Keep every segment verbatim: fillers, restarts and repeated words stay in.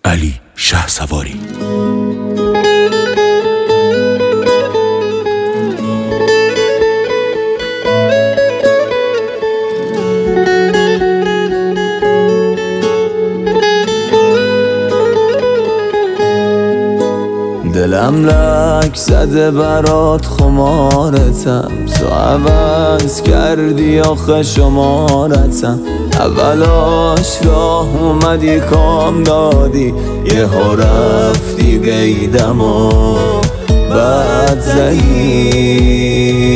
علی شهسواری. دلم لک زده برات خمارتم، تو عوض کردی آخه شمارتم. اولاش راه اومدی کام دادی، یه ها رفتی قیدم و بعد زدی.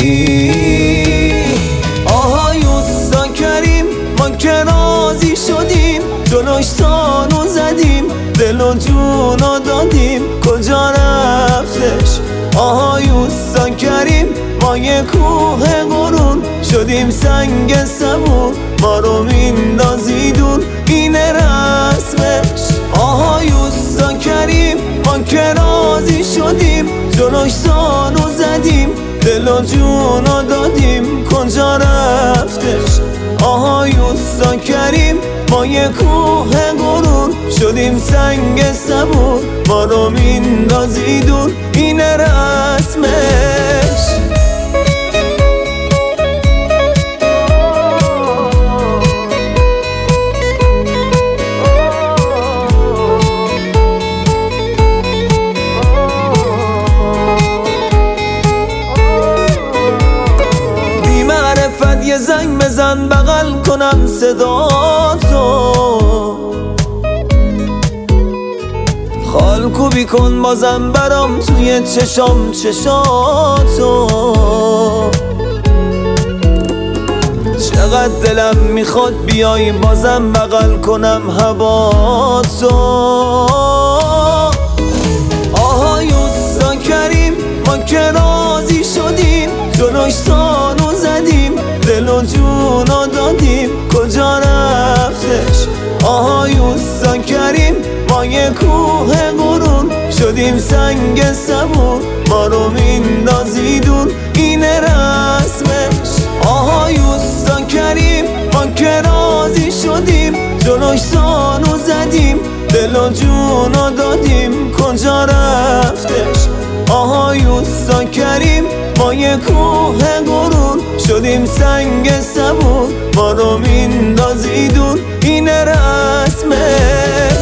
آهای اوستا کریم ما که راضی شدیم، جلوش تانو زدیم دل و جونو دادیم، کجا رفتش؟ آهای اوستا کریم ما یه کوه قرون شدیم سنگ سبون، ما رو میندازی دور اینه رسمش. آهای اوستا کریم ما که راضی شدیم، جلوش سانو زدیم دل و جونو دادیم، کجا رفتش؟ آهای اوستا کریم ما یه کوه قرون شدیم سنگ سبون، ما رو میندازی دور اینه رسمش. یه زنگ بزن بغل کنم صدا تو، خال کوبی کن بازم برام توی چشام چشاتو. چقدر دلم میخواد بیای بازم بغل کنم هوا تو. آهای اوستا کریم ما که راضی شدیم، جلوش تانو زدیم دل و جونو دادیم، کجا رفتش؟ آهای اوستا کریم ما یه کوه قرون شدیم سنگ سبون، ما رو میندازی دور اینه رسمش. آهای اوستا کریم ما که راضی شدیم، جلوش تانو زدیم دل و جونو دادیم، کجا رفتش؟ آهای اوستا کریم ما یه کوه قرون شدیم سنگ سبون، ما رو میندازی دور اینه رسمش.